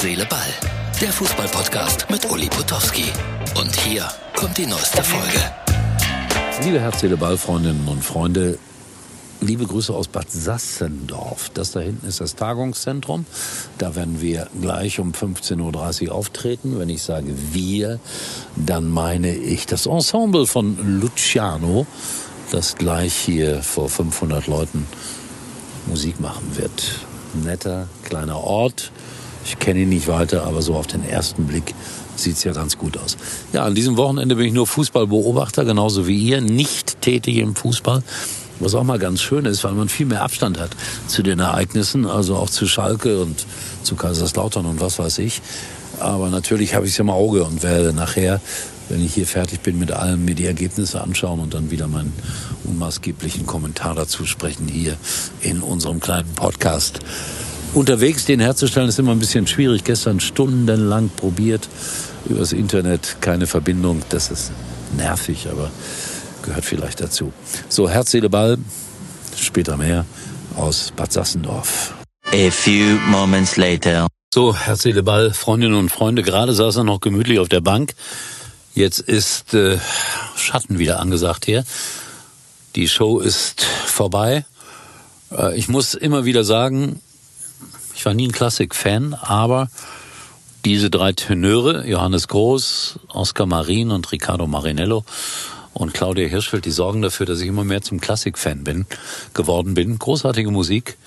Seele, Ball. Der Fußball-Podcast mit Uli Potowski. Und hier kommt die neueste Folge. Liebe Herz, Seele, Ball, Freundinnen und Freunde, liebe Grüße aus Bad Sassendorf. Das da hinten ist das Tagungszentrum. Da werden wir gleich um 15.30 Uhr auftreten. Wenn ich sage wir, dann meine ich das Ensemble von Luciano, das gleich hier vor 500 Leuten Musik machen wird. Netter, kleiner Ort. Ich kenne ihn nicht weiter, aber so auf den ersten Blick sieht's ja ganz gut aus. Ja, an diesem Wochenende bin ich nur Fußballbeobachter, genauso wie ihr, nicht tätig im Fußball. Was auch mal ganz schön ist, weil man viel mehr Abstand hat zu den Ereignissen, also auch zu Schalke und zu Kaiserslautern und was weiß ich. Aber natürlich habe ich es im Auge und werde nachher, wenn ich hier fertig bin mit allem, mir die Ergebnisse anschauen und dann wieder meinen unmaßgeblichen Kommentar dazu sprechen hier in unserem kleinen Podcast. Unterwegs den herzustellen ist immer ein bisschen schwierig. Gestern stundenlang probiert übers Internet, keine Verbindung. Das ist nervig, aber gehört vielleicht dazu. So, Herz, Seele, Ball, später mehr aus Bad Sassendorf. A few moments later. So, Herz, Seele, Ball, Freundinnen und Freunde, gerade saß er noch gemütlich auf der Bank. Jetzt ist Schatten wieder angesagt hier. Die Show ist vorbei. Ich muss immer wieder sagen, ich war nie ein Klassik-Fan, aber diese drei Tenöre, Johannes Groß, Oskar Marin und Riccardo Marinello und Claudia Hirschfeld, die sorgen dafür, dass ich immer mehr zum Klassik-Fan geworden bin. Großartige Musik,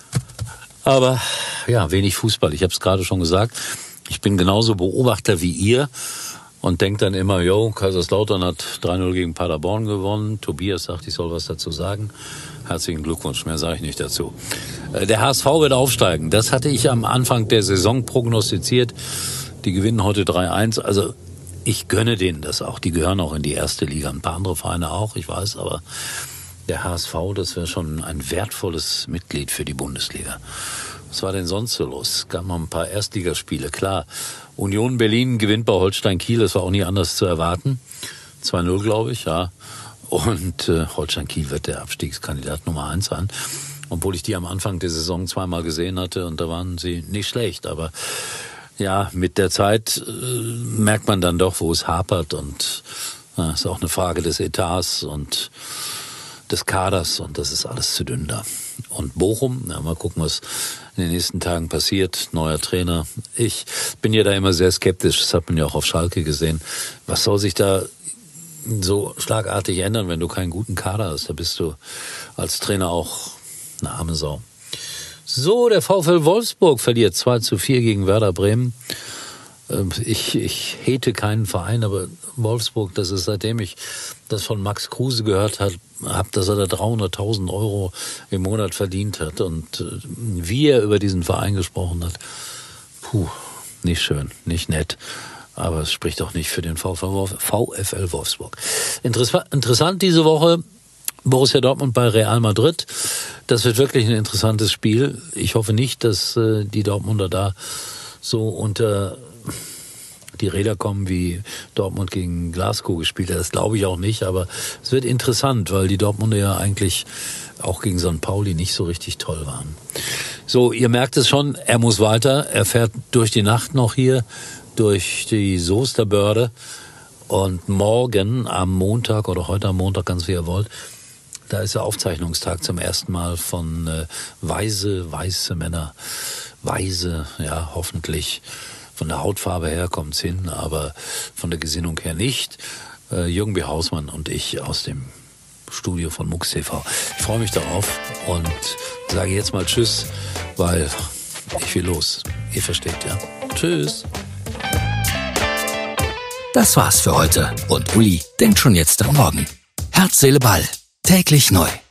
aber ja, wenig Fußball. Ich habe es gerade schon gesagt, ich bin genauso Beobachter wie ihr und denke dann immer, Kaiserslautern hat 3-0 gegen Paderborn gewonnen. Tobias sagt, ich soll was dazu sagen. Herzlichen Glückwunsch, mehr sage ich nicht dazu. Der HSV wird aufsteigen. Das hatte ich am Anfang der Saison prognostiziert. Die gewinnen heute 3-1. Also ich gönne denen das auch. Die gehören auch in die erste Liga. Ein paar andere Vereine auch, ich weiß. Aber der HSV, das wäre schon ein wertvolles Mitglied für die Bundesliga. Was war denn sonst so los? Es gab noch ein paar Erstligaspiele. Klar, Union Berlin gewinnt bei Holstein Kiel. Das war auch nie anders zu erwarten. 2-0, glaube ich, ja. Und Holstein Kiel wird der Abstiegskandidat Nummer 1 sein. Obwohl ich die am Anfang der Saison zweimal gesehen hatte und da waren sie nicht schlecht. Aber ja, mit der Zeit merkt man dann doch, wo es hapert. Und ist auch eine Frage des Etats und des Kaders. Und das ist alles zu dünn da. Und Bochum, mal gucken, was in den nächsten Tagen passiert. Neuer Trainer. Ich bin ja da immer sehr skeptisch. Das hat man ja auch auf Schalke gesehen. Was soll sich da so schlagartig ändern, wenn du keinen guten Kader hast? Da bist du als Trainer auch eine arme Sau. So, der VfL Wolfsburg verliert 2-4 gegen Werder Bremen. Ich hete keinen Verein, aber Wolfsburg, das ist, seitdem ich das von Max Kruse gehört habe, dass er da 300.000 Euro im Monat verdient hat und wie er über diesen Verein gesprochen hat, nicht schön, nicht nett. Aber es spricht auch nicht für den VfL Wolfsburg. Interessant diese Woche, Borussia Dortmund bei Real Madrid. Das wird wirklich ein interessantes Spiel. Ich hoffe nicht, dass die Dortmunder da so unter die Räder kommen, wie Dortmund gegen Glasgow gespielt hat. Das glaube ich auch nicht, aber es wird interessant, weil die Dortmunder ja eigentlich auch gegen St. Pauli nicht so richtig toll waren. So, ihr merkt es schon, er muss weiter. Er fährt durch die Nacht noch hier, durch die Soesterbörde und morgen am Montag oder heute am Montag, ganz wie ihr wollt, da ist der Aufzeichnungstag zum ersten Mal von weiße Männer. Weise, ja, hoffentlich. Von der Hautfarbe her kommt's hin, aber von der Gesinnung her nicht. Jürgen B. Hausmann und ich aus dem Studio von MUX TV. Ich freue mich darauf und sage jetzt mal Tschüss, weil ich will los. Ihr versteht, ja. Tschüss. Das war's für heute und Uli denkt schon jetzt am Morgen. Herz, Seele, Ball. Täglich neu.